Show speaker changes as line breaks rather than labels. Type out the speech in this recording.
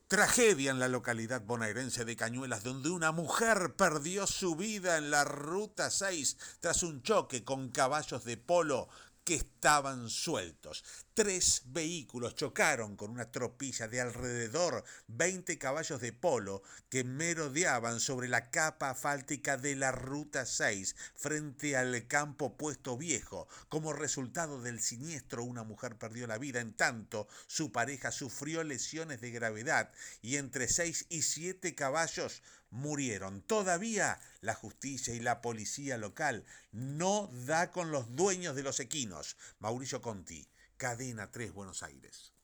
Tragedia en la localidad bonaerense de Cañuelas, donde una mujer perdió su vida en la Ruta 6 tras un choque con caballos de polo que estaban sueltos. 3 vehículos chocaron con una tropilla de alrededor 20 caballos de polo que merodeaban sobre la capa asfáltica de la Ruta 6 frente al campo Puesto Viejo. Como resultado del siniestro, una mujer perdió la vida, en tanto su pareja sufrió lesiones de gravedad y entre 6 y 7 caballos murieron. Todavía la justicia y la policía local no da con los dueños de los equinos. Mauricio Conti, Cadena 3, Buenos Aires.